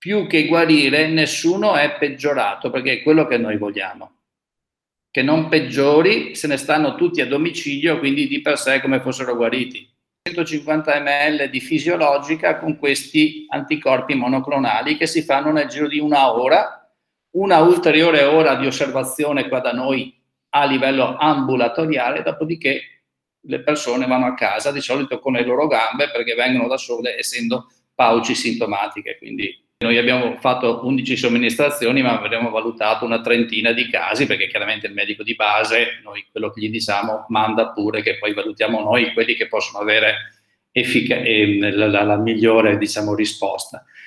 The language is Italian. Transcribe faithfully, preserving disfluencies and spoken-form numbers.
più che guarire, nessuno è peggiorato, perché è quello che noi vogliamo. Che non peggiori, se ne stanno tutti a domicilio, quindi di per sé come fossero guariti. centocinquanta millilitri di fisiologica con questi anticorpi monoclonali che si fanno nel giro di una ora, una ulteriore ora di osservazione qua da noi a livello ambulatoriale, dopodiché le persone vanno a casa, di solito con le loro gambe, perché vengono da sole essendo pauci sintomatiche. Quindi noi abbiamo fatto undici somministrazioni, ma avremo valutato una trentina di casi, perché chiaramente il medico di base, noi quello che gli diciamo, manda pure, che poi valutiamo noi quelli che possono avere effic- eh, la, la, la migliore, diciamo, risposta.